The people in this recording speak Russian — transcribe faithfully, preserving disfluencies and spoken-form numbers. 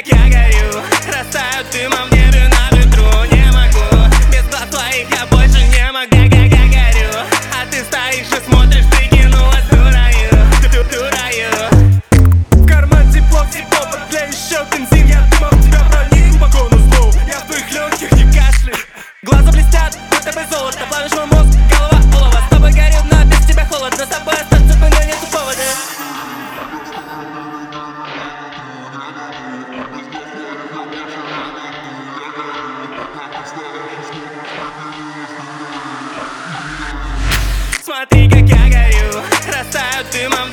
как я горю, растают дымом в небе на ветру. Не могу, без глаз твоих я больше не могу. Га-га-га горю, а ты стоишь и смотришь, прикинулась дурою, дурою. В карман тепло, тепло, продлей еще бензин. Я думал, тебя проник глубоко, но снова я в твоих легких не кашляю. Глаза блестят, будто бы золото, плавишь мой мозг, голова олова. С тобой горю, но без тебя холодно, с тобой остаться бы, но нету повода. Смотри, как я горю, растают дымом